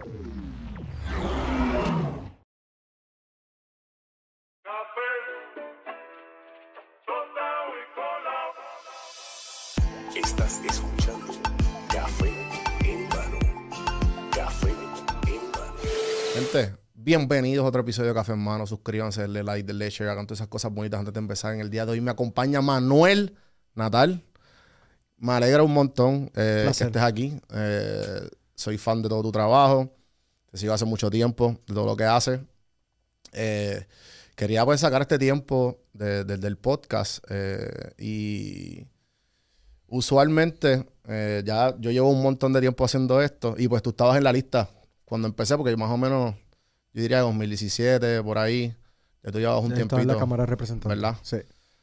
Estás escuchando Café en Mano. Café en Mano. Gente, bienvenidos a otro episodio de Café en Mano. Suscríbanse, denle like, denle share, hagan todas esas cosas bonitas antes de empezar. En el día de hoy me acompaña Manuel Natal. Me alegra un montón que estés aquí. Soy fan de todo tu trabajo. Te sigo hace mucho tiempo, de todo lo que haces. Quería pues sacar este tiempo del podcast y usualmente ya yo llevo un montón de tiempo haciendo esto y pues tú estabas en la lista cuando empecé, porque más o menos yo diría 2017, por ahí, ya tú llevabas un tiempito. Estaba en la Cámara de Representantes. ¿Verdad? Sí.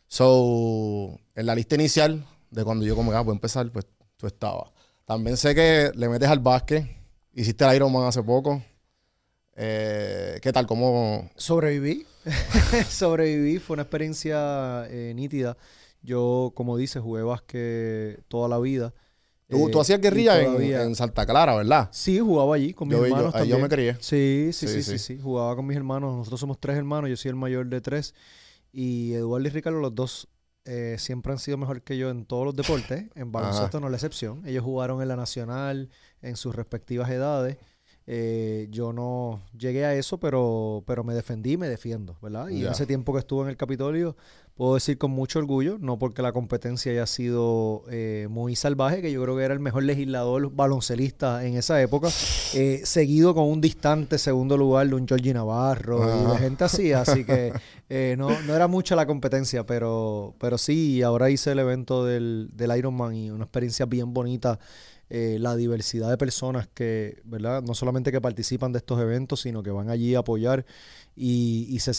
So, en la lista inicial de cuando yo como que voy a empezar, pues tú estabas. También sé que le metes al básquet. Hiciste el Ironman hace poco. ¿Qué tal? ¿Cómo? Sobreviví. Sobreviví. Fue una experiencia nítida. Yo, como dices, jugué básquet toda la vida. Tú hacías guerrilla todavía... en Santa Clara, ¿verdad? Sí, jugaba allí con mis hermanos también. Yo me crié. Sí. Jugaba con mis hermanos. Nosotros somos 3 hermanos. Yo soy el mayor de 3. Y Eduardo y Ricardo, los dos, siempre han sido mejor que yo en todos los deportes. En baloncesto no es la excepción. Ellos jugaron en la Nacional en sus respectivas edades. Yo no llegué a eso, pero me defendí y me defiendo, ¿verdad? Y en ese tiempo que estuve en el Capitolio, puedo decir con mucho orgullo, no porque la competencia haya sido muy salvaje, que yo creo que era el mejor legislador baloncelista en esa época, seguido con un distante segundo lugar de un Georgie Navarro y de gente así que no era mucha la competencia, pero sí, ahora hice el evento del Ironman y una experiencia bien bonita. La diversidad de personas que, ¿verdad? No solamente que participan de estos eventos, sino que van allí a apoyar y se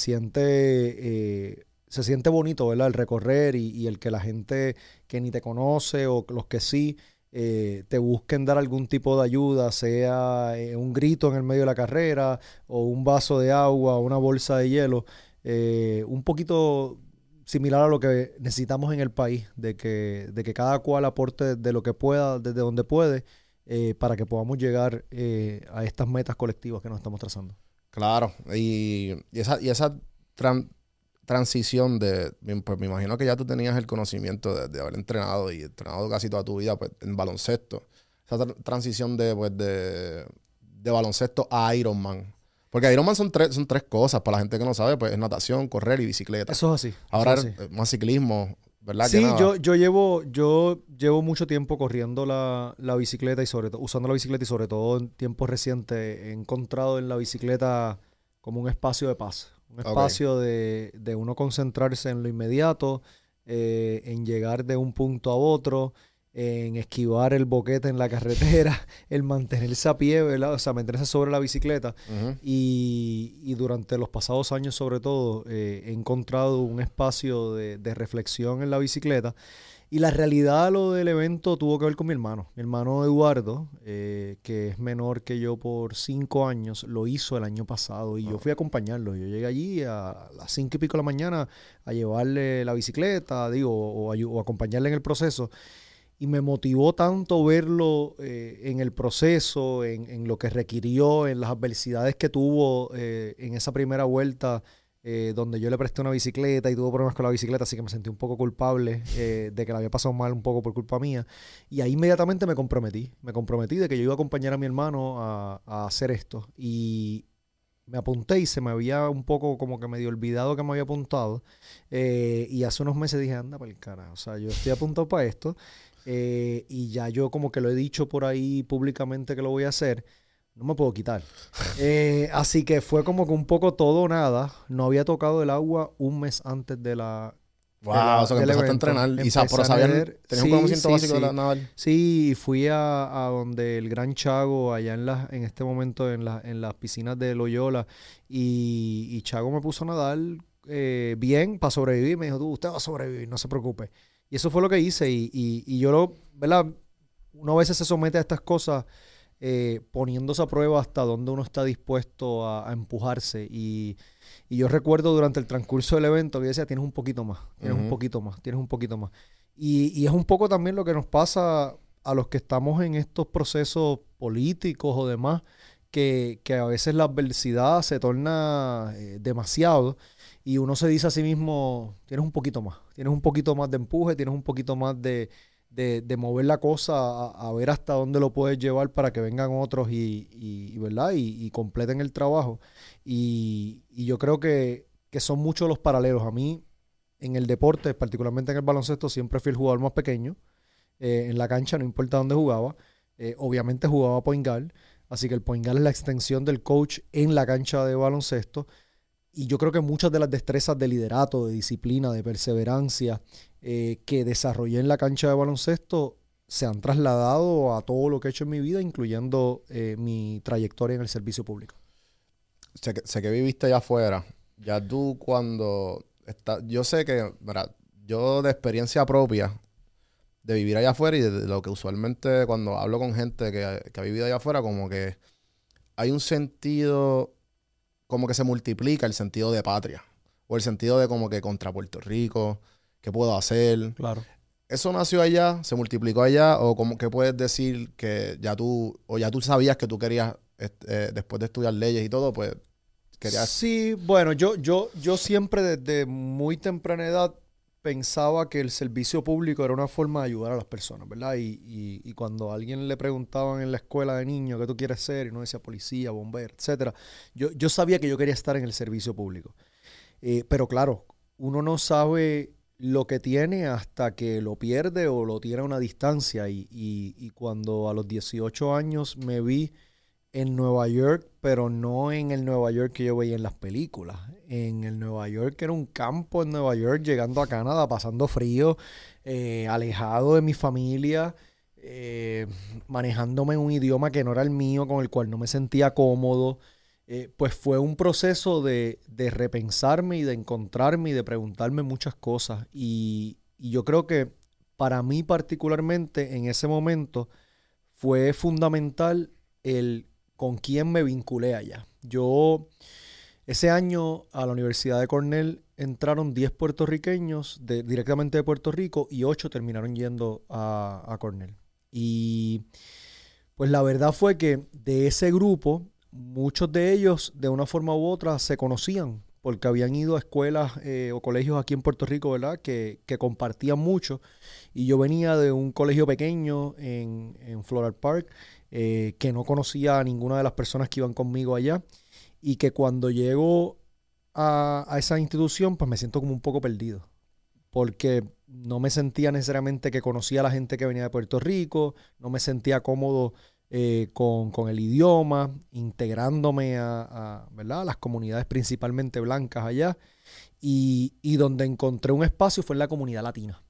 siente bonito, ¿verdad? El recorrer y el que la gente que ni te conoce o los que sí te busquen dar algún tipo de ayuda, sea un grito en el medio de la carrera o un vaso de agua o una bolsa de hielo, un poquito similar a lo que necesitamos en el país, de que cada cual aporte de lo que pueda, desde donde puede, para que podamos llegar a estas metas colectivas que nos estamos trazando. Claro, y esa transición pues me imagino que ya tú tenías el conocimiento de haber entrenado casi toda tu vida pues, en baloncesto. Esa transición de baloncesto a Ironman. Porque Ironman son tres cosas. Para la gente que no sabe, pues es natación, correr y bicicleta. Eso es así. Ahora más ciclismo, ¿verdad? Sí, yo llevo mucho tiempo corriendo la bicicleta y sobre todo usando la bicicleta y sobre todo en tiempos recientes he encontrado en la bicicleta como un espacio de paz. Un espacio de uno concentrarse en lo inmediato, en llegar de un punto a otro, en esquivar el boquete en la carretera, el mantenerse a pie, ¿verdad? O sea, mantenerse sobre la bicicleta. Y durante los pasados años, sobre todo, he encontrado un espacio de reflexión en la bicicleta. Y la realidad, lo del evento, tuvo que ver con mi hermano. Mi hermano Eduardo, que es menor que yo por 5 años, lo hizo el año pasado y yo fui a acompañarlo. Yo llegué allí a las 5 y pico de la mañana a llevarle la bicicleta, o acompañarle en el proceso. Y me motivó tanto verlo en el proceso, en lo que requirió, en las adversidades que tuvo en esa primera vuelta, donde yo le presté una bicicleta y tuvo problemas con la bicicleta, así que me sentí un poco culpable de que la había pasado mal un poco por culpa mía. Y ahí inmediatamente me comprometí de que yo iba a acompañar a mi hermano a hacer esto. Y me apunté y se me había un poco como que medio olvidado que me había apuntado. Y hace unos meses dije, anda para el carajo, o sea, yo estoy apuntado para esto. Y ya yo como que lo he dicho por ahí públicamente que lo voy a hacer, no me puedo quitar. Así que fue como que un poco todo o nada. No había tocado el agua un mes antes de la... Wow, o sea que empezaste a entrenar. Pero sabían, tenías un conocimiento básico de la nadar. Sí, fui a donde el Gran Chago, allá en este momento en las piscinas de Loyola, y Chago me puso a nadar bien para sobrevivir. Me dijo, usted va a sobrevivir, no se preocupe. Y eso fue lo que hice. Y yo, ¿verdad? Uno a veces se somete a estas cosas poniéndose a prueba hasta dónde uno está dispuesto a empujarse. Y yo recuerdo durante el transcurso del evento que yo decía, tienes un poquito más, tienes un poquito más, tienes un poquito más. Y es un poco también lo que nos pasa a los que estamos en estos procesos políticos o demás, que a veces la adversidad se torna demasiado y uno se dice a sí mismo, tienes un poquito más de empuje, tienes un poquito más de mover la cosa a ver hasta dónde lo puedes llevar para que vengan otros ¿verdad? Y completen el trabajo. Y yo creo que son muchos los paralelos. A mí, en el deporte, particularmente en el baloncesto, siempre fui el jugador más pequeño en la cancha, no importa dónde jugaba. Obviamente jugaba point guard, así que el point guard es la extensión del coach en la cancha de baloncesto. Y yo creo que muchas de las destrezas de liderato, de disciplina, de perseverancia que desarrollé en la cancha de baloncesto se han trasladado a todo lo que he hecho en mi vida, incluyendo mi trayectoria en el servicio público. Sé que viviste allá afuera. Ya tú cuando estás... Yo sé que, ¿verdad? Yo de experiencia propia de vivir allá afuera y de lo que usualmente cuando hablo con gente que ha vivido allá afuera, como que hay un sentido... como que se multiplica el sentido de patria. O el sentido de como que contra Puerto Rico, ¿qué puedo hacer? Claro. ¿Eso nació allá, se multiplicó allá? ¿O como que puedes decir que ya tú sabías que tú querías, después de estudiar leyes y todo, pues querías... Sí, bueno, yo siempre desde muy temprana edad pensaba que el servicio público era una forma de ayudar a las personas, ¿verdad? Y cuando a alguien le preguntaban en la escuela de niño qué tú quieres ser, y uno decía policía, bombero, etcétera, yo sabía que yo quería estar en el servicio público. Pero claro, uno no sabe lo que tiene hasta que lo pierde o lo tiene a una distancia. Y cuando a los 18 años me vi en Nueva York, pero no en el Nueva York que yo veía en las películas. En el Nueva York era un campo en Nueva York, llegando a Canadá, pasando frío, alejado de mi familia, manejándome un idioma que no era el mío, con el cual no me sentía cómodo. Pues fue un proceso de repensarme y de encontrarme y de preguntarme muchas cosas. Y yo creo que para mí particularmente en ese momento fue fundamental el con quién me vinculé allá. Ese año a la Universidad de Cornell entraron 10 puertorriqueños directamente de Puerto Rico y 8 terminaron yendo a Cornell. Y pues la verdad fue que de ese grupo, muchos de ellos de una forma u otra se conocían porque habían ido a escuelas o colegios aquí en Puerto Rico, ¿verdad? Que compartían mucho. Y yo venía de un colegio pequeño en Floral Park, que no conocía a ninguna de las personas que iban conmigo allá. Y que cuando llego a esa institución, pues me siento como un poco perdido. Porque no me sentía necesariamente que conocía a la gente que venía de Puerto Rico, no me sentía cómodo con el idioma, integrándome ¿verdad? A las comunidades principalmente blancas allá. Y donde encontré un espacio fue en la comunidad latina.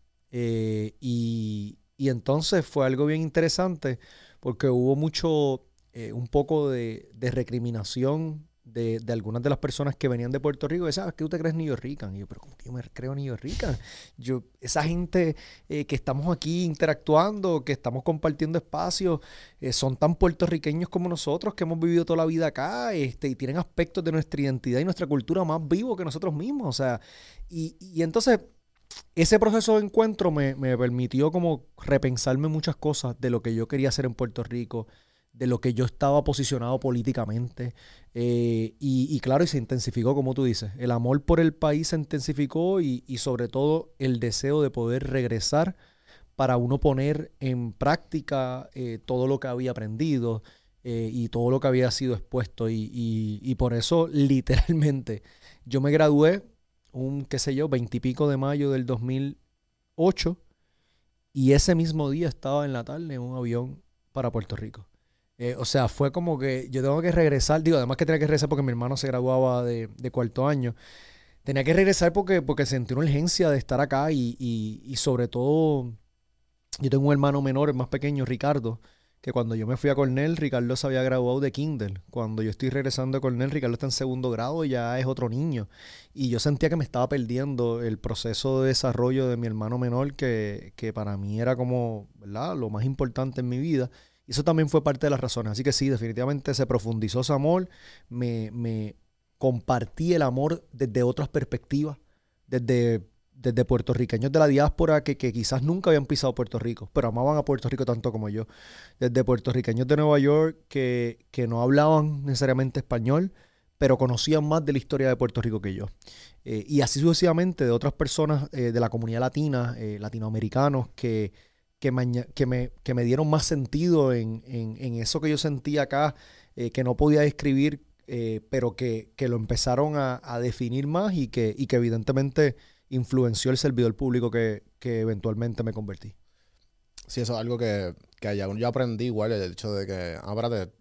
Y entonces fue algo bien interesante porque hubo un poco de recriminación de algunas de las personas que venían de Puerto Rico. Y ¿sabes qué tú te crees New Yorker? Y yo, pero ¿cómo que yo me creo New Yorker? Esa gente que estamos aquí interactuando, que estamos compartiendo espacios, son tan puertorriqueños como nosotros, que hemos vivido toda la vida acá, y tienen aspectos de nuestra identidad y nuestra cultura más vivos que nosotros mismos. O sea, y entonces ese proceso de encuentro me permitió como repensarme muchas cosas de lo que yo quería hacer en Puerto Rico, de lo que yo estaba posicionado políticamente. Y claro, y se intensificó, como tú dices. El amor por el país se intensificó y sobre todo el deseo de poder regresar para uno poner en práctica todo lo que había aprendido y todo lo que había sido expuesto. Y por eso, literalmente, yo me gradué 20 y pico de mayo del 2008 y ese mismo día estaba en la tarde en un avión para Puerto Rico. O sea, fue como que yo tengo que regresar, además que tenía que regresar porque mi hermano se graduaba de cuarto año. Tenía que regresar porque sentí una urgencia de estar acá y sobre todo, yo tengo un hermano menor, el más pequeño, Ricardo, que cuando yo me fui a Cornell, Ricardo se había graduado de Kindle. Cuando yo estoy regresando a Cornell, Ricardo está en segundo grado y ya es otro niño. Y yo sentía que me estaba perdiendo el proceso de desarrollo de mi hermano menor, que para mí era como, ¿verdad?, lo más importante en mi vida. Y eso también fue parte de las razones. Así que sí, definitivamente se profundizó ese amor. Me compartí el amor desde otras perspectivas, desde desde puertorriqueños de la diáspora que quizás nunca habían pisado Puerto Rico, pero amaban a Puerto Rico tanto como yo. Desde puertorriqueños de Nueva York que no hablaban necesariamente español, pero conocían más de la historia de Puerto Rico que yo. Y así sucesivamente de otras personas de la comunidad latina, latinoamericanos, que me dieron más sentido en eso que yo sentía acá, que no podía describir, pero que lo empezaron a definir más y que evidentemente influenció el servidor público que eventualmente me convertí. Sí, eso es algo que allá yo aprendí igual, el hecho de que, espérate,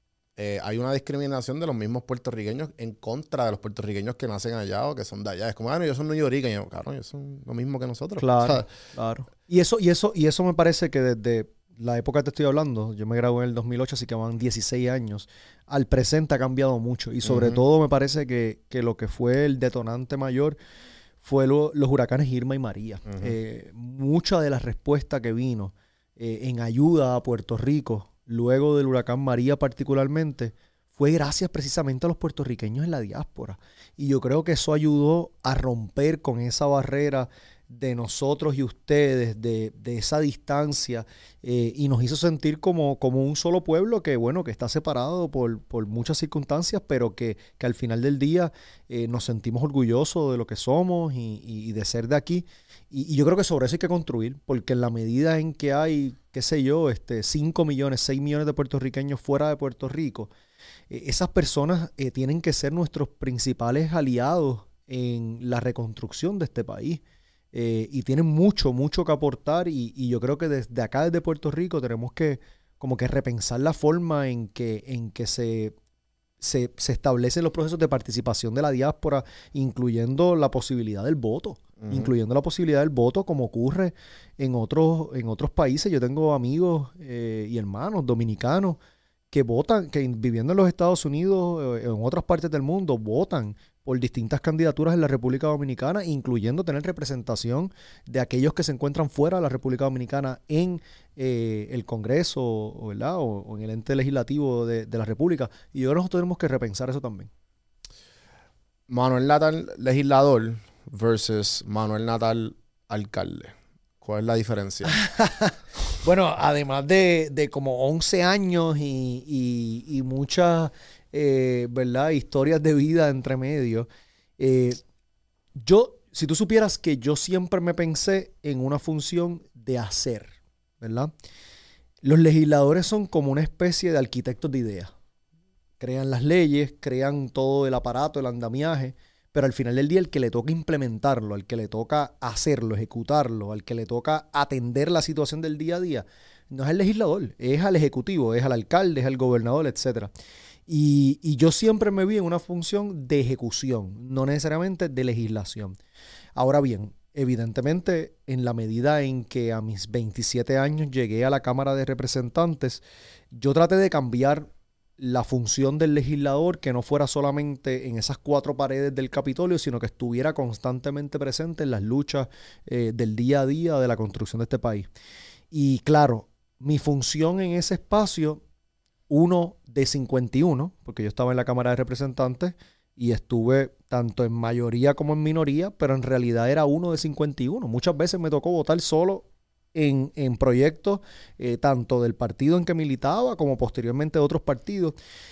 hay una discriminación de los mismos puertorriqueños en contra de los puertorriqueños que nacen allá o que son de allá. Es como, bueno, ellos son neoyorquinos, cabrón, ellos son lo mismo que nosotros. Claro, O sea, claro. Y eso me parece que desde la época que te estoy hablando, yo me gradué en el 2008, así que van 16 años, al presente ha cambiado mucho. Y sobre todo me parece que lo que fue el detonante mayor fue los huracanes Irma y María. Mucha de la respuesta que vino en ayuda a Puerto Rico, luego del huracán María particularmente, fue gracias precisamente a los puertorriqueños en la diáspora. Y yo creo que eso ayudó a romper con esa barrera de nosotros y ustedes, de esa distancia, y nos hizo sentir como un solo pueblo que, bueno, que está separado por muchas circunstancias, pero que al final del día nos sentimos orgullosos de lo que somos y de ser de aquí. Y yo creo que sobre eso hay que construir, porque en la medida en que hay, qué sé yo, 5 millones, 6 millones de puertorriqueños fuera de Puerto Rico, esas personas tienen que ser nuestros principales aliados en la reconstrucción de este país. Y tienen mucho que aportar y yo creo que desde acá, desde Puerto Rico, tenemos que como que repensar la forma en que se establecen los procesos de participación de la diáspora, incluyendo la posibilidad del voto. Incluyendo la posibilidad del voto como ocurre en otros países. Yo tengo amigos y hermanos dominicanos que votan, que viviendo en los Estados Unidos, en otras partes del mundo, votan por distintas candidaturas en la República Dominicana, incluyendo tener representación de aquellos que se encuentran fuera de la República Dominicana en el Congreso, ¿verdad? O en el ente legislativo de la República. Y yo creo que nosotros tenemos que repensar eso también. Manuel Natal, legislador, versus Manuel Natal, alcalde. ¿Cuál es la diferencia? Bueno, además de como 11 años y muchas, ¿verdad?, historias de vida entre medio, si tú supieras que yo siempre me pensé en una función de hacer, ¿verdad? Los legisladores son como una especie de arquitectos de ideas. Crean las leyes, crean todo el aparato, el andamiaje, pero al final del día el que le toca implementarlo, al que le toca hacerlo, ejecutarlo, al que le toca atender la situación del día a día, no es el legislador, es al ejecutivo, es al alcalde, es al gobernador, etc. Y yo siempre me vi en una función de ejecución, no necesariamente de legislación. Ahora bien, evidentemente, en la medida en que a mis 27 años llegué a la Cámara de Representantes, yo traté de cambiar la función del legislador, que no fuera solamente en esas 4 paredes del Capitolio, sino que estuviera constantemente presente en las luchas del día a día de la construcción de este país. Y claro, mi función en ese espacio, 1 de 51, porque yo estaba en la Cámara de Representantes y estuve tanto en mayoría como en minoría, pero en realidad era 1 de 51. Muchas veces me tocó votar solo en proyectos tanto del partido en que militaba como posteriormente de otros partidos.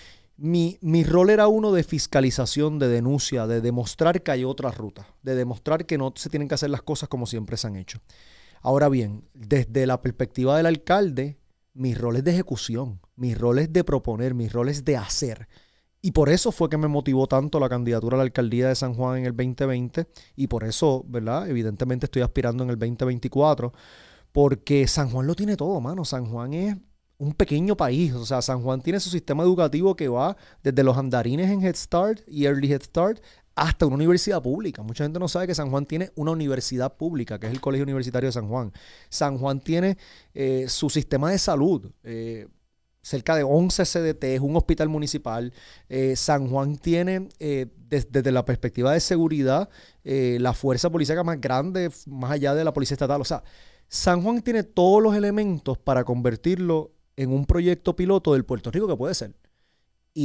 Mi rol era uno de fiscalización, de denuncia, de demostrar que hay otras rutas, de demostrar que no se tienen que hacer las cosas como siempre se han hecho. Ahora bien, desde la perspectiva del alcalde, mi rol es de ejecución, mi rol es de proponer, mi rol es de hacer. Y por eso fue que me motivó tanto la candidatura a la alcaldía de San Juan en el 2020 y por eso, ¿verdad?, evidentemente estoy aspirando en el 2024, porque San Juan lo tiene todo, mano. San Juan es un pequeño país. O sea, San Juan tiene su sistema educativo que va desde los andarines en Head Start y Early Head Start hasta una universidad pública. Mucha gente no sabe que San Juan tiene una universidad pública, que es el Colegio Universitario de San Juan. San Juan tiene su sistema de salud, cerca de 11 CDTs, un hospital municipal. San Juan tiene, desde la perspectiva de seguridad, la fuerza policíaca más grande, más allá de la policía estatal. O sea, San Juan tiene todos los elementos para convertirlo en un proyecto piloto del Puerto Rico que puede ser. Y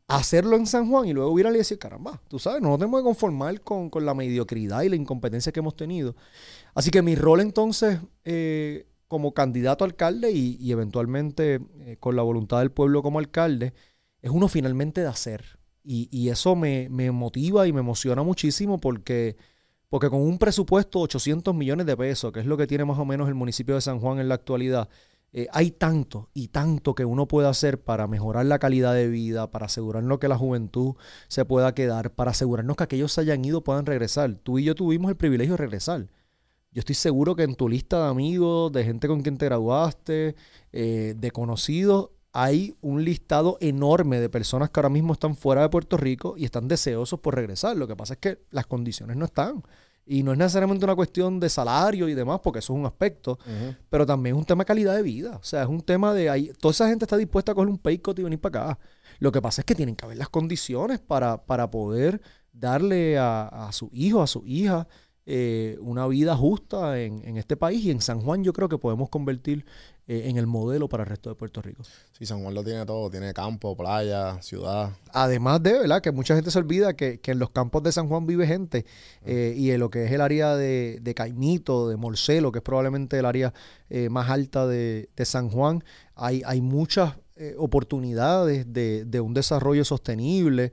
hacerlo en San Juan y luego ir a decir, caramba, tú sabes, no nos tenemos que conformar con la mediocridad y la incompetencia que hemos tenido. Así que mi rol entonces, como candidato a alcalde y eventualmente con la voluntad del pueblo como alcalde, es uno finalmente de hacer. Y eso me motiva y me emociona muchísimo porque con un presupuesto de 800 millones de pesos, que es lo que tiene más o menos el municipio de San Juan en la actualidad, hay tanto y tanto que uno puede hacer para mejorar la calidad de vida, para asegurarnos que la juventud se pueda quedar, para asegurarnos que aquellos se hayan ido puedan regresar. Tú y yo tuvimos el privilegio de regresar. Yo estoy seguro que en tu lista de amigos, de gente con quien te graduaste, de conocidos, hay un listado enorme de personas que ahora mismo están fuera de Puerto Rico y están deseosos por regresar. Lo que pasa es que las condiciones no están. Y no es necesariamente una cuestión de salario y demás, porque eso es un aspecto, pero también es un tema de calidad de vida. O sea, es un tema de... toda esa gente está dispuesta a coger un pay cut y venir para acá. Lo que pasa es que tienen que haber las condiciones para poder darle a su hijo, a su hija, una vida justa en este país. Y en San Juan yo creo que podemos convertir en el modelo para el resto de Puerto Rico. Sí, San Juan lo tiene todo. Tiene campo, playa, ciudad. Además de, ¿verdad? Que mucha gente se olvida que en los campos de San Juan vive gente. Y en lo que es el área de Caimito, de Morcelo, que es probablemente el área más alta de San Juan, hay muchas oportunidades de un desarrollo sostenible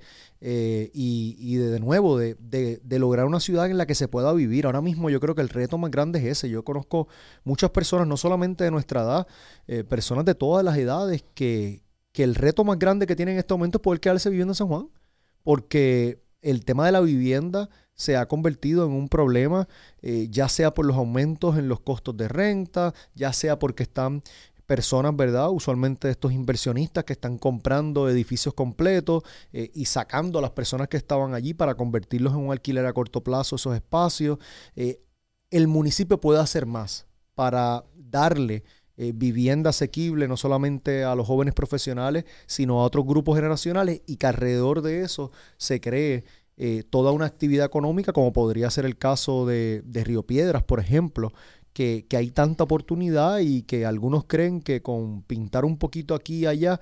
y de nuevo de lograr una ciudad en la que se pueda vivir. Ahora mismo yo creo que el reto más grande es ese. Yo conozco muchas personas, no solamente de nuestra edad, personas de todas las edades, que el reto más grande que tienen en este momento es poder quedarse viviendo en San Juan, porque el tema de la vivienda se ha convertido en un problema, ya sea por los aumentos en los costos de renta, ya sea porque están personas, ¿verdad? Usualmente estos inversionistas que están comprando edificios completos y sacando a las personas que estaban allí para convertirlos en un alquiler a corto plazo, esos espacios. El municipio puede hacer más para darle vivienda asequible no solamente a los jóvenes profesionales, sino a otros grupos generacionales, y que alrededor de eso se cree toda una actividad económica, como podría ser el caso de Río Piedras, por ejemplo, que hay tanta oportunidad y que algunos creen que con pintar un poquito aquí y allá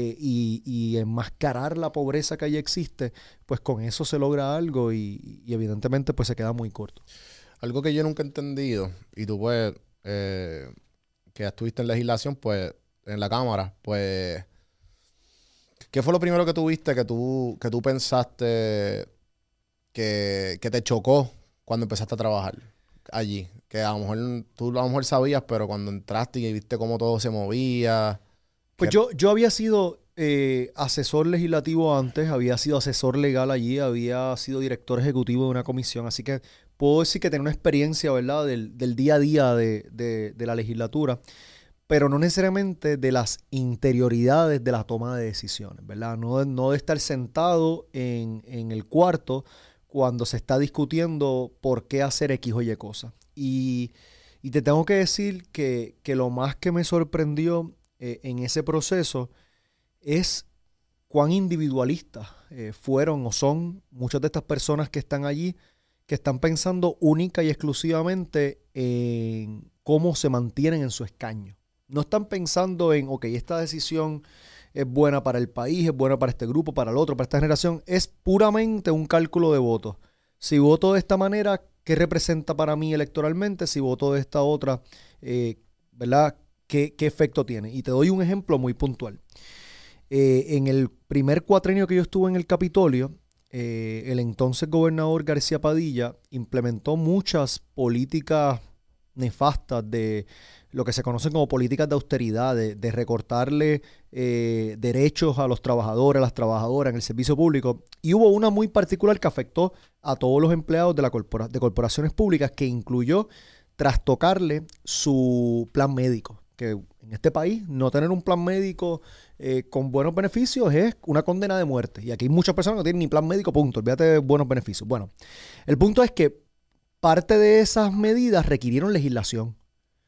y enmascarar la pobreza que allí existe, pues con eso se logra algo y evidentemente pues se queda muy corto. Algo que yo nunca he entendido, y tú pues, que estuviste en legislación, pues, en la Cámara, pues, ¿qué fue lo primero que tuviste que tú pensaste que te chocó cuando empezaste a trabajar allí? Que a lo mejor tú a lo mejor sabías, pero cuando entraste y viste cómo todo se movía. Pues yo había sido asesor legislativo antes, había sido asesor legal allí, había sido director ejecutivo de una comisión, así que puedo decir que tengo una experiencia, ¿verdad?, del día a día de la legislatura, pero no necesariamente de las interioridades de la toma de decisiones, ¿verdad? No de estar sentado en el cuarto cuando se está discutiendo por qué hacer X o Y cosas. Y te tengo que decir que lo más que me sorprendió en ese proceso es cuán individualistas fueron o son muchas de estas personas que están allí, que están pensando única y exclusivamente en cómo se mantienen en su escaño. No están pensando en, ok, esta decisión es buena para el país, es buena para este grupo, para el otro, para esta generación. Es puramente un cálculo de votos. Si voto de esta manera, ¿qué representa para mí electoralmente? Si voto de esta otra, ¿verdad? ¿Qué efecto tiene? Y te doy un ejemplo muy puntual. En el primer cuatrenio que yo estuve en el Capitolio, el entonces gobernador García Padilla implementó muchas políticas nefastas de lo que se conocen como políticas de austeridad, de recortarle derechos a los trabajadores, a las trabajadoras en el servicio público. Y hubo una muy particular que afectó a todos los empleados de corporaciones públicas, que incluyó trastocarle su plan médico. Que en este país no tener un plan médico con buenos beneficios es una condena de muerte. Y aquí hay muchas personas que no tienen ni plan médico, punto. Olvídate de buenos beneficios. Bueno, el punto es que parte de esas medidas requirieron legislación.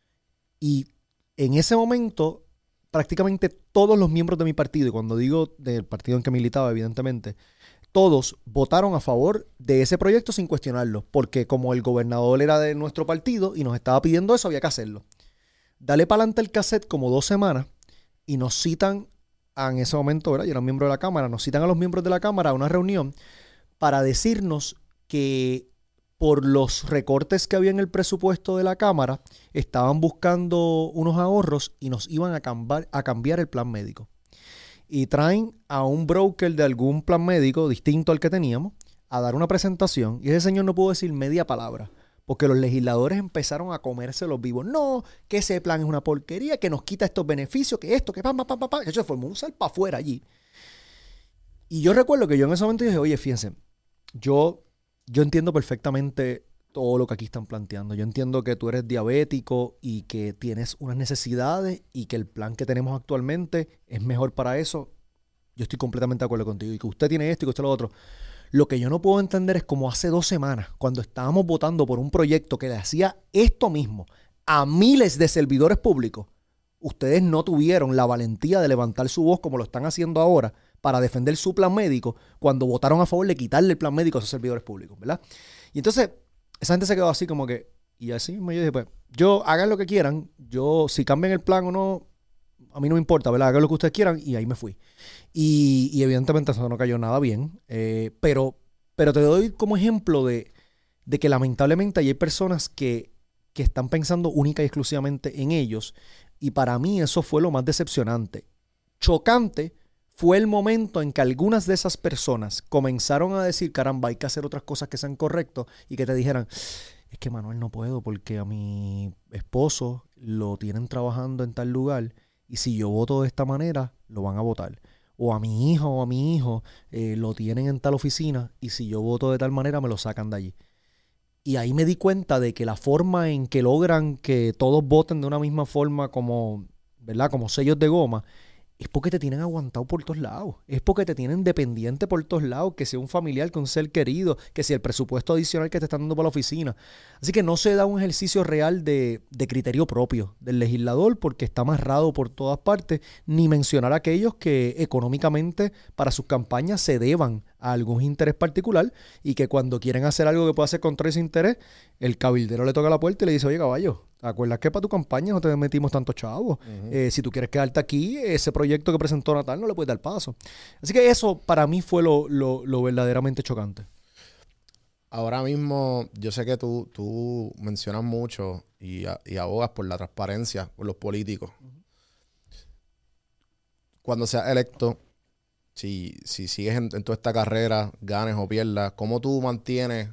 Y en ese momento, prácticamente todos los miembros de mi partido, y cuando digo del partido en que militaba, evidentemente, todos votaron a favor de ese proyecto sin cuestionarlo, porque como el gobernador era de nuestro partido y nos estaba pidiendo eso, había que hacerlo. Dale para adelante el cassette como 2 semanas y nos citan en ese momento, ¿verdad? Yo era miembro de la Cámara, nos citan a los miembros de la Cámara a una reunión para decirnos que por los recortes que había en el presupuesto de la Cámara, estaban buscando unos ahorros y nos iban a cambiar el plan médico. Y traen a un broker de algún plan médico distinto al que teníamos a dar una presentación y ese señor no pudo decir media palabra porque los legisladores empezaron a comerse los vivos. No, que ese plan es una porquería, que nos quita estos beneficios, que esto, que pa. Eso se formó un salpa afuera allí. Y yo recuerdo que yo en ese momento dije, oye, fíjense, yo entiendo perfectamente todo lo que aquí están planteando. Yo entiendo que tú eres diabético y que tienes unas necesidades y que el plan que tenemos actualmente es mejor para eso. Yo estoy completamente de acuerdo contigo. Y que usted tiene esto y que usted lo otro. Lo que yo no puedo entender es como hace 2 semanas, cuando estábamos votando por un proyecto que le hacía esto mismo a miles de servidores públicos, ustedes no tuvieron la valentía de levantar su voz como lo están haciendo ahora para defender su plan médico cuando votaron a favor de quitarle el plan médico a esos servidores públicos, ¿verdad? Y entonces esa gente se quedó así como que, y así yo dije, pues, hagan lo que quieran, si cambian el plan o no, a mí no me importa, ¿verdad? Hagan lo que ustedes quieran y ahí me fui. Y evidentemente eso no cayó nada bien, pero te doy como ejemplo de que lamentablemente hay personas que están pensando única y exclusivamente en ellos y para mí eso fue lo más decepcionante. Chocante fue el momento en que algunas de esas personas comenzaron a decir, caramba, hay que hacer otras cosas que sean correctas y que te dijeran, es que Manuel no puedo porque a mi esposo lo tienen trabajando en tal lugar y si yo voto de esta manera, lo van a votar. O a mi hija o a mi hijo lo tienen en tal oficina y si yo voto de tal manera, me lo sacan de allí. Y ahí me di cuenta de que la forma en que logran que todos voten de una misma forma como, ¿verdad? Como sellos de goma, es porque te tienen aguantado por todos lados. Es porque te tienen dependiente por todos lados, que sea un familiar, que un ser querido, que sea el presupuesto adicional que te están dando para la oficina. Así que no se da un ejercicio real de criterio propio del legislador porque está amarrado por todas partes, ni mencionar a aquellos que económicamente para sus campañas se deban a algún interés particular y que cuando quieren hacer algo que pueda hacer contra ese interés, el cabildero le toca la puerta y le dice, oye, caballo, ¿te acuerdas que para tu campaña no te metimos tantos chavos? Si tú quieres quedarte aquí, ese proyecto que presentó Natal no le puedes dar paso. Así que eso para mí fue lo verdaderamente chocante. Ahora mismo, yo sé que tú mencionas mucho y abogas por la transparencia, por los políticos. Cuando seas electo, si sigues en toda esta carrera, ganes o pierdas, ¿cómo tú mantienes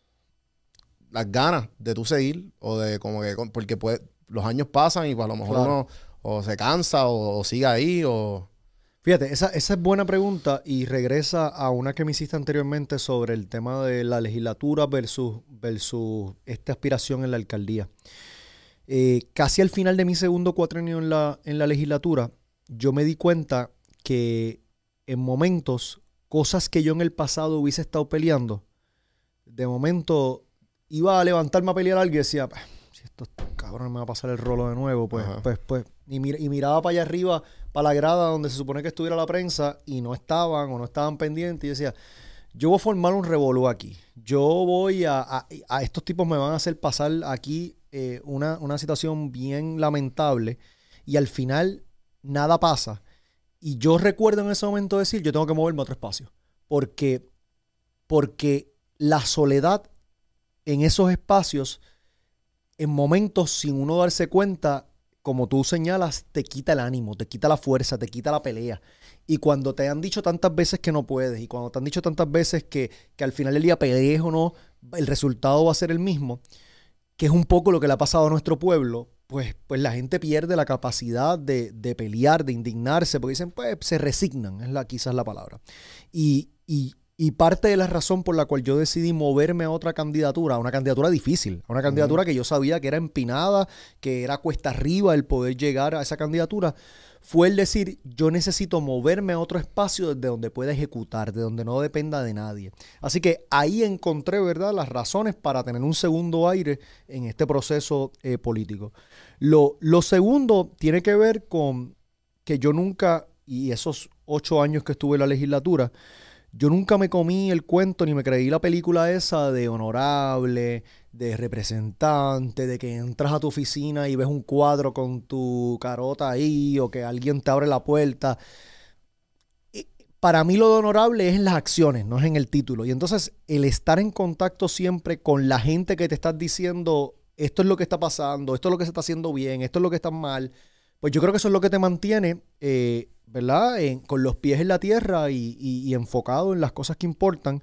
las ganas de tú seguir? O de como que, porque los años pasan y a lo mejor uno o se cansa o sigue ahí o... Fíjate, esa es buena pregunta y regresa a una que me hiciste anteriormente sobre el tema de la legislatura versus esta aspiración en la alcaldía. Casi al final de mi segundo cuatrienio en la legislatura, yo me di cuenta que en momentos, cosas que yo en el pasado hubiese estado peleando, de momento iba a levantarme a pelear a alguien y decía, si estos cabrones me va a pasar el rolo de nuevo, pues, y miraba para allá arriba, para la grada donde se supone que estuviera la prensa y no estaban o no estaban pendientes y decía, yo voy a formar un revolú aquí. Yo voy a estos tipos me van a hacer pasar aquí una situación bien lamentable y al final nada pasa. Y yo recuerdo en ese momento decir, yo tengo que moverme a otro espacio. Porque la soledad en esos espacios, en momentos sin uno darse cuenta, como tú señalas, te quita el ánimo, te quita la fuerza, te quita la pelea. Y cuando te han dicho tantas veces que no puedes y cuando te han dicho tantas veces que al final del día pelees o no, el resultado va a ser el mismo, que es un poco lo que le ha pasado a nuestro pueblo, pues la gente pierde la capacidad de pelear, de indignarse, porque dicen, pues se resignan, quizás la palabra. Y parte de la razón por la cual yo decidí moverme a otra candidatura, a una candidatura difícil, a una candidatura que yo sabía que era empinada, que era cuesta arriba el poder llegar a esa candidatura, fue el decir, yo necesito moverme a otro espacio desde donde pueda ejecutar, de donde no dependa de nadie. Así que ahí encontré, ¿verdad?, las razones para tener un segundo aire en este proceso político. Lo segundo tiene que ver con que yo nunca, y esos 8 años que estuve en la legislatura, yo nunca me comí el cuento ni me creí la película esa de honorable, de representante, de que entras a tu oficina y ves un cuadro con tu carota ahí o que alguien te abre la puerta. para mí lo honorable es en las acciones, no es en el título. Y entonces el estar en contacto siempre con la gente que te está diciendo esto es lo que está pasando, esto es lo que se está haciendo bien, esto es lo que está mal, pues yo creo que eso es lo que te mantiene, ¿verdad? Con los pies en la tierra y enfocado en las cosas que importan.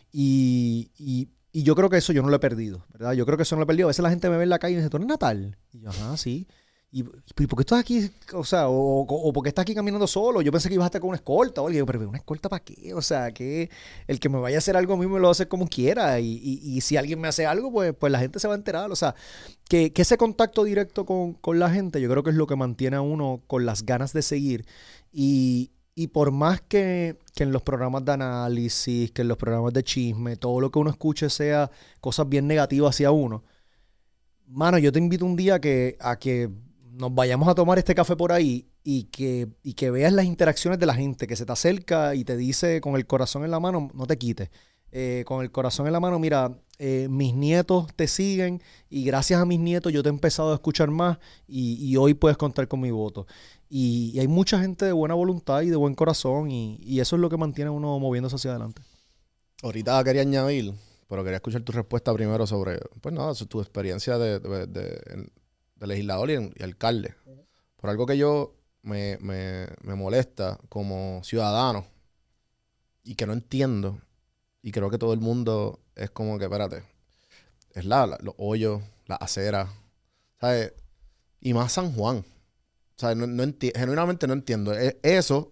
Y yo creo que eso yo no lo he perdido, ¿verdad? Yo creo que eso no lo he perdido. A veces la gente me ve en la calle y me dice, ¿tú eres Natal? Y yo, ajá, sí. ¿Y por qué estás aquí? O sea, o ¿por qué estás aquí caminando solo? Yo pensé que ibas a estar con una escolta. O algo. Pero ¿una escolta para qué? O sea, que el que me vaya a hacer algo a mí me lo va a hacer como quiera. Y si alguien me hace algo, pues la gente se va a enterar. O sea, que ese contacto directo con la gente, yo creo que es lo que mantiene a uno con las ganas de seguir. Y por más que en los programas de análisis, que en los programas de chisme, todo lo que uno escuche sea cosas bien negativas hacia uno, mano, yo te invito un día a que nos vayamos a tomar este café por ahí y que veas las interacciones de la gente que se te acerca y te dice con el corazón en la mano, no te quites. Con el corazón en la mano, mira, mis nietos te siguen y gracias a mis nietos yo te he empezado a escuchar más y hoy puedes contar con mi voto. Y hay mucha gente de buena voluntad y de buen corazón y eso es lo que mantiene a uno moviéndose hacia adelante. Ahorita quería añadir, pero quería escuchar tu respuesta primero sobre, pues nada, tu experiencia de legislador y alcalde. Por algo que yo me molesta como ciudadano y que no entiendo, y creo que todo el mundo es como que, espérate, es los hoyos, las aceras, ¿sabes? Y más San Juan. ¿Sabes? Genuinamente no entiendo. Eso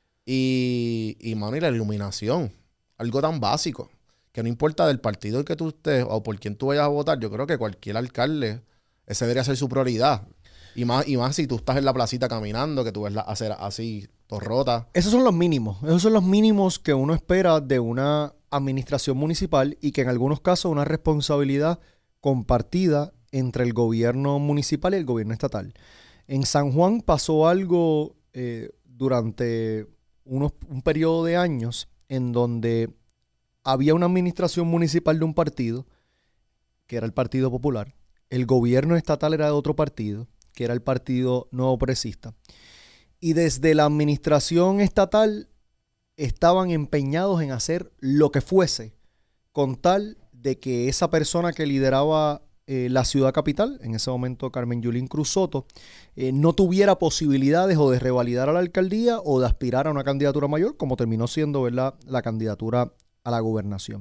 y, mano, y la iluminación. Algo tan básico. Que no importa del partido que tú estés o por quién tú vayas a votar, yo creo que cualquier alcalde, ese debería ser su prioridad. Y más si tú estás en la placita caminando, que tú ves las aceras así, torrotas. Esos son los mínimos. Esos son los mínimos que uno espera de una administración municipal y que en algunos casos una responsabilidad compartida entre el gobierno municipal y el gobierno estatal. En San Juan pasó algo durante un periodo de años en donde había una administración municipal de un partido, que era el Partido Popular. El gobierno estatal era de otro partido, que era el Partido Nuevo Progresista. Y desde la administración estatal estaban empeñados en hacer lo que fuese con tal de que esa persona que lideraba la ciudad capital, en ese momento Carmen Yulín Cruz Soto, no tuviera posibilidades o de revalidar a la alcaldía o de aspirar a una candidatura mayor, como terminó siendo, ¿verdad?, la candidatura a la gobernación.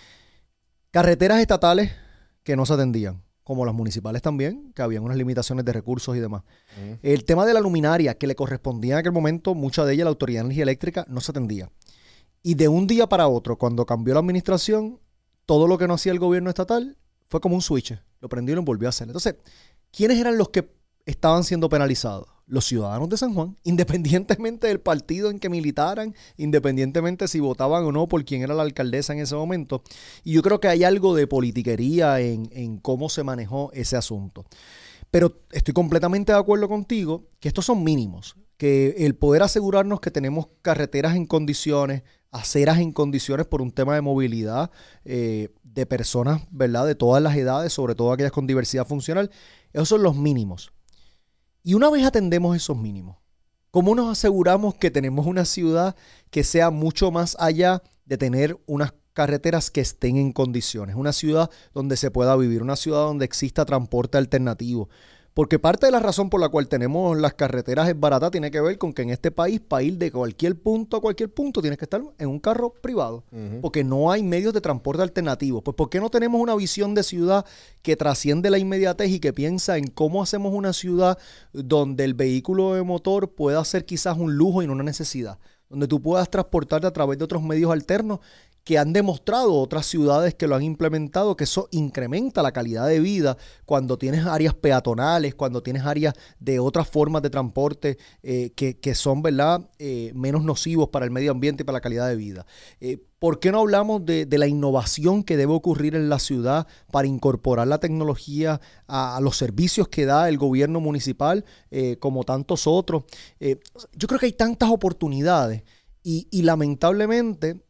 Carreteras estatales que no se atendían, como las municipales también, que habían unas limitaciones de recursos y demás. El tema de la luminaria, que le correspondía en aquel momento, mucha de ella, la Autoridad de Energía Eléctrica, no se atendía. Y de un día para otro, cuando cambió la administración, todo lo que no hacía el gobierno estatal fue como un switch. Lo prendió y lo volvió a hacer. Entonces, ¿quiénes eran los que estaban siendo penalizados? Los ciudadanos de San Juan, independientemente del partido en que militaran, independientemente si votaban o no por quién era la alcaldesa en ese momento. Y yo creo que hay algo de politiquería en cómo se manejó ese asunto. Pero estoy completamente de acuerdo contigo que estos son mínimos, que el poder asegurarnos que tenemos carreteras en condiciones, aceras en condiciones por un tema de movilidad de personas, ¿verdad?, de todas las edades, sobre todo aquellas con diversidad funcional, esos son los mínimos. Y una vez atendemos esos mínimos, ¿cómo nos aseguramos que tenemos una ciudad que sea mucho más allá de tener unas carreteras que estén en condiciones? Una ciudad donde se pueda vivir, una ciudad donde exista transporte alternativo. Porque parte de la razón por la cual tenemos las carreteras es barata tiene que ver con que en este país, para ir de cualquier punto a cualquier punto, tienes que estar en un carro privado. Porque no hay medios de transporte alternativos. Pues ¿por qué no tenemos una visión de ciudad que trasciende la inmediatez y que piensa en cómo hacemos una ciudad donde el vehículo de motor pueda ser quizás un lujo y no una necesidad? Donde tú puedas transportarte a través de otros medios alternos que han demostrado otras ciudades que lo han implementado, que eso incrementa la calidad de vida cuando tienes áreas peatonales, cuando tienes áreas de otras formas de transporte que son, ¿verdad?, menos nocivos para el medio ambiente y para la calidad de vida. ¿Por qué no hablamos de la innovación que debe ocurrir en la ciudad para incorporar la tecnología a los servicios que da el gobierno municipal, como tantos otros? Yo creo que hay tantas oportunidades y lamentablemente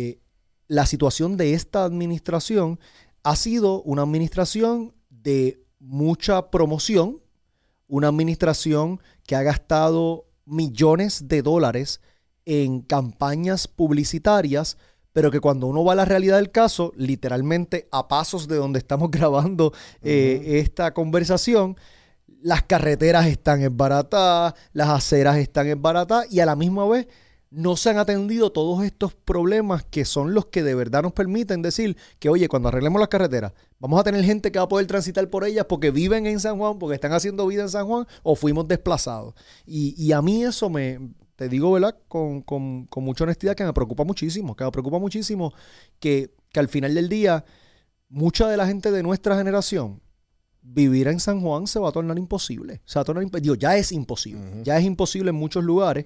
la situación de esta administración ha sido una administración de mucha promoción, una administración que ha gastado millones de dólares en campañas publicitarias, pero que cuando uno va a la realidad del caso, literalmente a pasos de donde estamos grabando esta conversación, las carreteras están esbaratadas, las aceras están esbaratadas y a la misma vez no se han atendido todos estos problemas que son los que de verdad nos permiten decir que, oye, cuando arreglemos las carreteras, vamos a tener gente que va a poder transitar por ellas porque viven en San Juan, porque están haciendo vida en San Juan o fuimos desplazados. Y a mí eso te digo, ¿verdad? Con mucha honestidad que me preocupa muchísimo, que al final del día, mucha de la gente de nuestra generación, vivir en San Juan se va a tornar imposible. Ya es imposible. Ya es imposible en muchos lugares.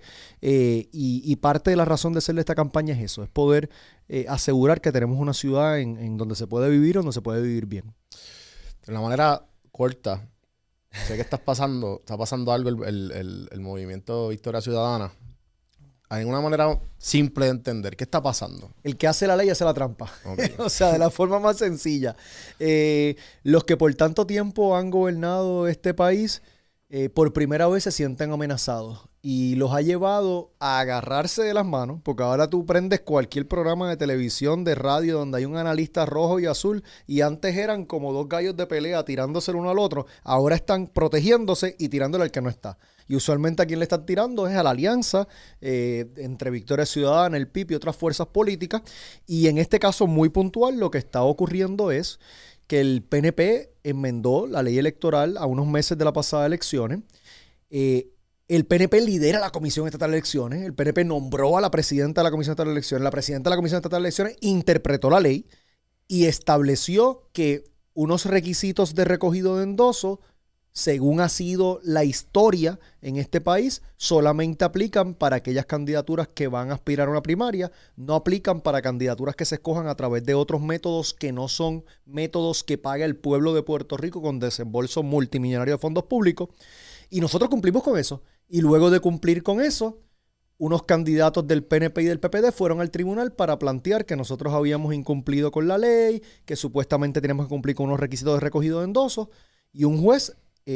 Y parte de la razón de hacerle esta campaña es eso, es poder asegurar que tenemos una ciudad en donde se puede vivir, donde se puede vivir bien. De una manera corta, sé que está pasando algo el movimiento Victoria Ciudadana. Hay una manera simple de entender. ¿Qué está pasando? El que hace la ley hace la trampa. Okay. O sea, de la forma más sencilla. Los que por tanto tiempo han gobernado este país, por primera vez se sienten amenazados. Y los ha llevado a agarrarse de las manos, porque ahora tú prendes cualquier programa de televisión, de radio, donde hay un analista rojo y azul, y antes eran como dos gallos de pelea tirándose el uno al otro. Ahora están protegiéndose y tirándole al que no está. Y usualmente a quien le están tirando es a la alianza entre Victoria Ciudadana, el PIB y otras fuerzas políticas. Y en este caso muy puntual lo que está ocurriendo es que el PNP enmendó la ley electoral a unos meses de las pasadas elecciones. El PNP lidera la Comisión Estatal de Elecciones. El PNP nombró a la presidenta de la Comisión Estatal de Elecciones. La presidenta de la Comisión Estatal de Elecciones interpretó la ley y estableció que unos requisitos de recogido de endoso, según ha sido la historia en este país, solamente aplican para aquellas candidaturas que van a aspirar a una primaria, no aplican para candidaturas que se escojan a través de otros métodos que no son métodos que paga el pueblo de Puerto Rico con desembolso multimillonario de fondos públicos. Y nosotros cumplimos con eso. Y luego de cumplir con eso, unos candidatos del PNP y del PPD fueron al tribunal para plantear que nosotros habíamos incumplido con la ley, que supuestamente teníamos que cumplir con unos requisitos de recogido de endosos, y un juez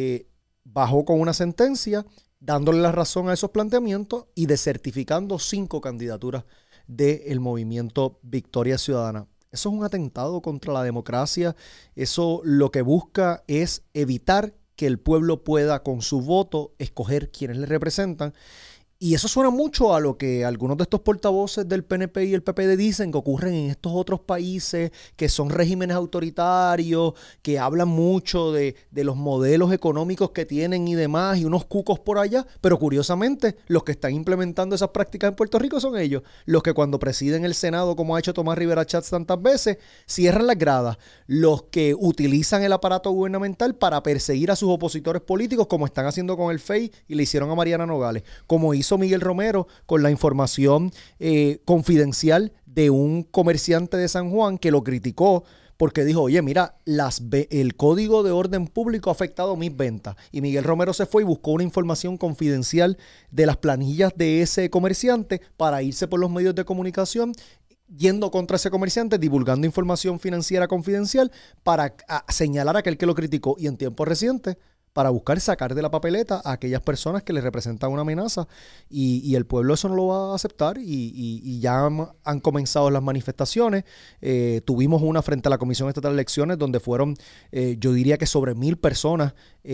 bajó con una sentencia dándole la razón a esos planteamientos y desertificando 5 candidaturas del movimiento Victoria Ciudadana. Eso es un atentado contra la democracia. Eso lo que busca es evitar que el pueblo pueda con su voto escoger quienes le representan. Y eso suena mucho a lo que algunos de estos portavoces del PNP y el PPD dicen que ocurren en estos otros países, que son regímenes autoritarios, que hablan mucho de los modelos económicos que tienen y demás, y unos cucos por allá. Pero curiosamente, los que están implementando esas prácticas en Puerto Rico son ellos. Los que cuando presiden el Senado, como ha hecho Tomás Rivera Chatz tantas veces, cierran las gradas. Los que utilizan el aparato gubernamental para perseguir a sus opositores políticos, como están haciendo con el FEI y le hicieron a Mariana Nogales, como hizo Miguel Romero con la información confidencial de un comerciante de San Juan que lo criticó porque dijo, oye, mira, el Código de Orden Público ha afectado mis ventas. Y Miguel Romero se fue y buscó una información confidencial de las planillas de ese comerciante para irse por los medios de comunicación, yendo contra ese comerciante, divulgando información financiera confidencial para señalar a aquel que lo criticó. Y en tiempos recientes, para buscar sacar de la papeleta a aquellas personas que le representan una amenaza. Y el pueblo eso no lo va a aceptar y ya han comenzado las manifestaciones. Tuvimos una frente a la Comisión Estatal de Elecciones donde fueron, yo diría que sobre 1,000 personas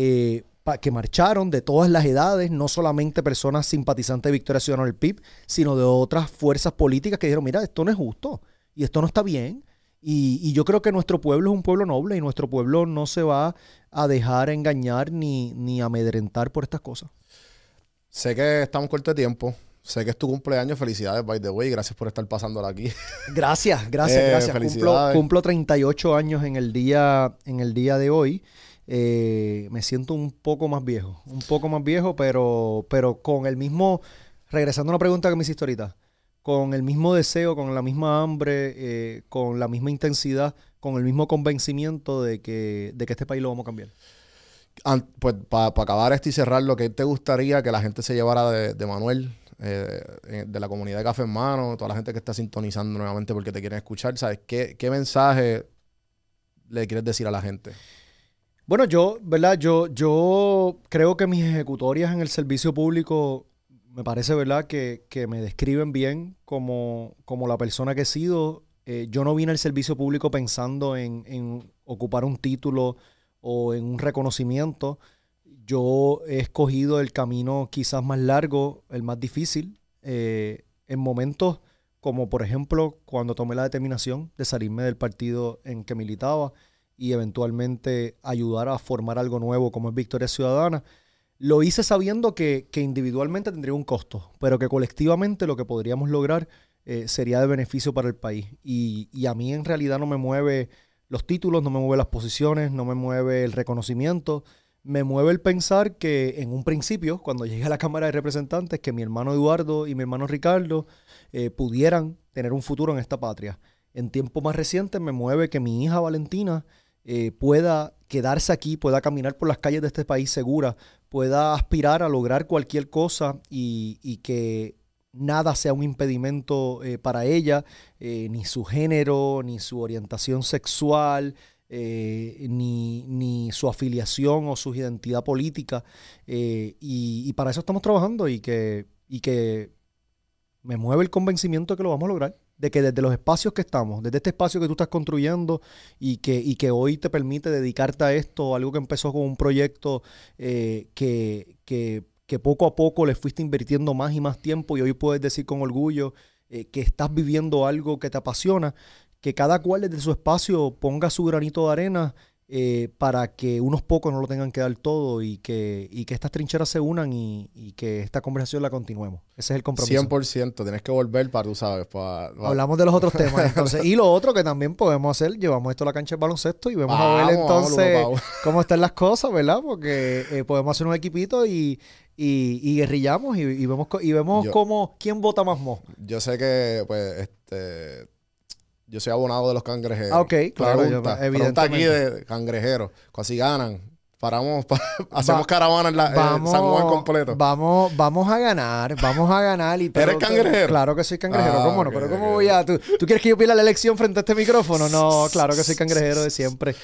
que marcharon de todas las edades, no solamente personas simpatizantes de Victoria Ciudadana del PIB, sino de otras fuerzas políticas que dijeron, mira, esto no es justo y esto no está bien. Y yo creo que nuestro pueblo es un pueblo noble y nuestro pueblo no se va a dejar engañar ni amedrentar por estas cosas. Sé que estamos corto de tiempo. Sé que es tu cumpleaños. Felicidades, by the way. Gracias por estar pasándola aquí. Gracias. Cumplo 38 años en el día de hoy. Me siento un poco más viejo, pero con el mismo, regresando a una pregunta que me hiciste ahorita, con el mismo deseo, con la misma hambre, con la misma intensidad, con el mismo convencimiento de que este país lo vamos a cambiar. Pues para acabar esto y cerrar, ¿lo que te gustaría que la gente se llevara de Manuel, de la comunidad de Café en Mano, toda la gente que está sintonizando nuevamente porque te quieren escuchar? ¿Sabes qué mensaje le quieres decir a la gente? Bueno, yo creo que mis ejecutorias en el servicio público me parece, ¿verdad?, que me describen bien como la persona que he sido. Yo no vine al servicio público pensando en ocupar un título o en un reconocimiento. Yo he escogido el camino quizás más largo, el más difícil, en momentos como, por ejemplo, cuando tomé la determinación de salirme del partido en que militaba y eventualmente ayudar a formar algo nuevo como es Victoria Ciudadana. Lo hice sabiendo que individualmente tendría un costo, pero que colectivamente lo que podríamos lograr sería de beneficio para el país. Y a mí en realidad no me mueve los títulos, no me mueve las posiciones, no me mueve el reconocimiento. Me mueve el pensar que en un principio, cuando llegue a la Cámara de Representantes, que mi hermano Eduardo y mi hermano Ricardo pudieran tener un futuro en esta patria. En tiempos más recientes me mueve que mi hija Valentina pueda quedarse aquí, pueda caminar por las calles de este país segura, pueda aspirar a lograr cualquier cosa y que nada sea un impedimento para ella, ni su género, ni su orientación sexual, ni su afiliación o su identidad política. Y para eso estamos trabajando y que me mueve el convencimiento de que lo vamos a lograr. De que desde los espacios que estamos, desde este espacio que tú estás construyendo y que hoy te permite dedicarte a esto, algo que empezó con un proyecto que poco a poco le fuiste invirtiendo más y más tiempo y hoy puedes decir con orgullo que estás viviendo algo que te apasiona, que cada cual desde su espacio ponga su granito de arena para que unos pocos no lo tengan que dar todo y que estas trincheras se unan y que esta conversación la continuemos. Ese es el compromiso. 100%. Tienes que volver para, tú sabes, Hablamos de los otros temas, entonces. Y lo otro que también podemos hacer, llevamos esto a la cancha de baloncesto y vamos a ver entonces cómo están las cosas, ¿verdad? Porque podemos hacer un equipito y guerrillamos y vemos cómo, quién vota más mo. Yo sé que, pues, yo soy abonado de los cangrejeros. Ok, claro. Pregunta aquí de cangrejeros. Casi ganan. Hacemos caravana en San Juan completo. Vamos a ganar. ¿Eres cangrejero? Claro que soy cangrejero. ¿Cómo no? Pero ¿cómo voy a...? ¿Tú quieres que yo pierda la elección frente a este micrófono? No, claro que soy cangrejero de siempre.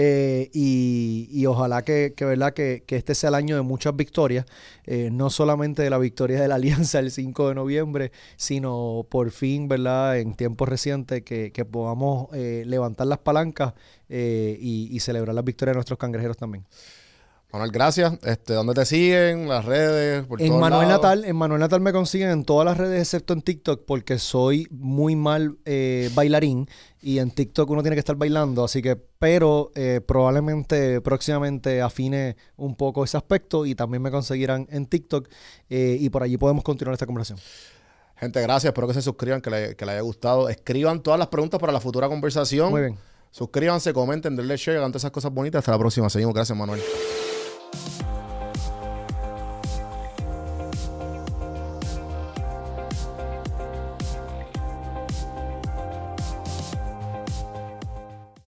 Y ojalá ¿verdad? Que este sea el año de muchas victorias. No solamente de la victoria de la Alianza el 5 de noviembre, sino por fin, ¿verdad? En tiempos recientes que podamos levantar las palancas y celebrar las victorias de nuestros cangrejeros también. Manuel, gracias. ¿Dónde te siguen? Las redes, por en Manuel Natal. En Manuel Natal me consiguen en todas las redes excepto en TikTok porque soy muy mal bailarín y en TikTok uno tiene que estar bailando, así que, pero probablemente próximamente afine un poco ese aspecto y también me conseguirán en TikTok y por allí podemos continuar esta conversación. Gente, gracias. Espero que se suscriban, que les haya gustado. Escriban todas las preguntas para la futura conversación. Muy bien. Suscríbanse, comenten, denle share, hagan todas esas cosas bonitas. Hasta la próxima. Seguimos. Gracias, Manuel.